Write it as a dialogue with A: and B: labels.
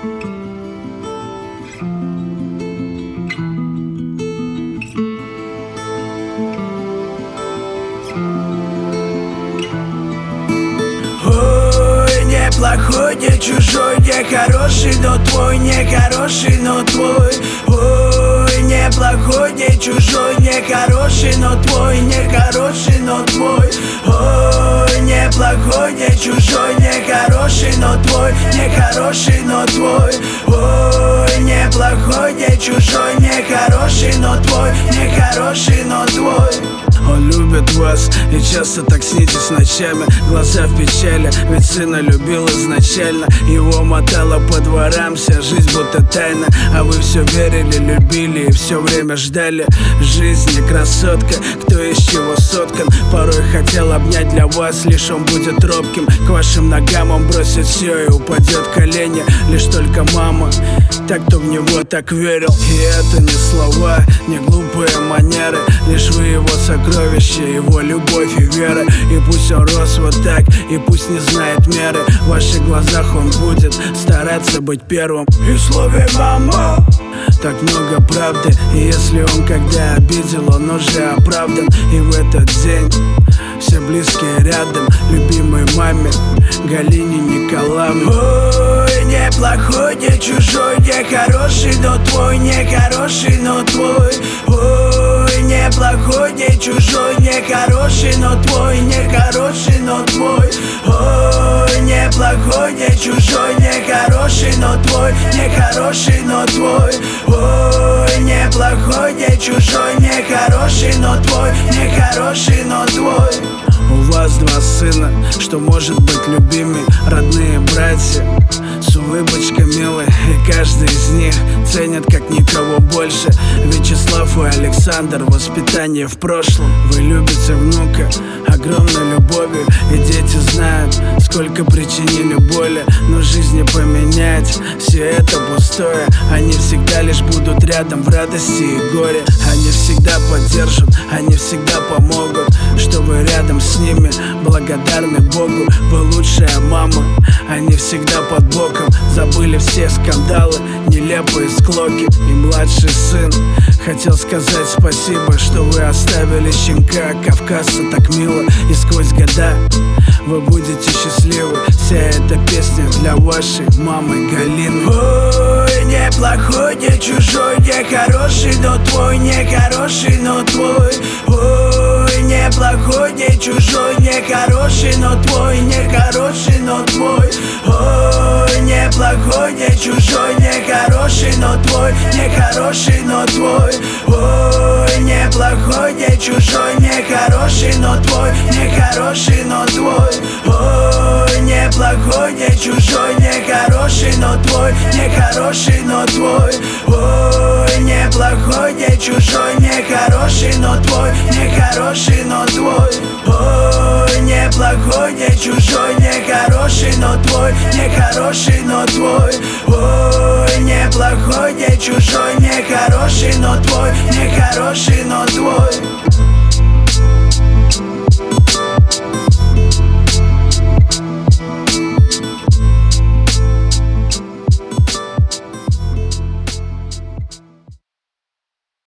A: Плохой, не чужой, не хороший, но твой, не хороший, но твой. Ой, не плохой, не чужой, не хороший, но твой, не хороший, но твой. Ой, не плохой, не чужой, не хороший, но твой, не хороший, но твой. Ой, не плохой, не чужой, не хороший, но твой, не хороший, но твой.
B: Он любит вас и часто так снитесь ночами. Глаза в печали, ведь сына любил изначально. Его мотало по дворам, вся жизнь будто тайна. А вы все верили, любили и все время ждали. Жизнь красотка, кто из чего соткан. Порой хотел обнять для вас, лишь он будет робким. К вашим ногам он бросит все и упадет колени. Лишь только мама, так кто в него так верил. И это не слова, не глупые манеры, лишь вы его сокровище, его любовь и вера. И пусть он рос вот так, и пусть не знает меры, в ваших глазах он будет стараться быть первым.
A: И в слове «мама»
B: так много правды, и если он когда обидел, он уже оправдан. И в этот день все близкие рядом, любимой маме Галине Николаевне.
A: Ой, не плохой, не чужой, не хороший, но твой, не хороший, но твой. Ой, не плохой, не чужой, не хороший, но твой, не хороший, но твой. Ой, не плохой, не чужой, не хороший, но твой, не хороший, но твой. Ой, не плохой, не чужой, не хороший, но твой, не хороший, но твой.
B: У вас два сына, что может быть любимыми, родные братья, с улыбочкой милой, и каждый из них ценят как никого больше. Вячеслав и Александр, воспитание в прошлом. Вы любите внука огромной любовью, и дети знают, сколько причинили боли. Но жизнь не поменять, все это пустое. Они всегда лишь будут рядом в радости и горе. Они всегда поддержат, они всегда помогут, что вы рядом с ними, благодарны Богу. Вы лучшая мама, они всегда под боком. Забыли все скандалы, нелепые склоки. И младший сын хотел сказать спасибо, что вы оставили щенка кавказца так мило. И сквозь года вы будете счастливы. Вся эта песня для вашей мамы Галины.
A: Ой, не плохой, не чужой, не хороший, но твой, не хороший, но твой. Ой, не плохой, не чужой, не хороший, но твой, не хороший, но твой. Ой, не плохой, не чужой, не хороший, но твой, не хороший, но твой. Ой, не плохой, не чужой, не хороший, но твой, не хороший, но твой. Ой, не плохой, не чужой, не хороший, но твой, не хороший, но твой. Ой, не плохой, не чужой, не хороший, но твой, не хороший, но твой. Ой, не плохой, не чужой, не хороший, но твой, не хороший, но твой. Ой, не плохой, не чужой, не хороший, но твой, не хороший, но твой.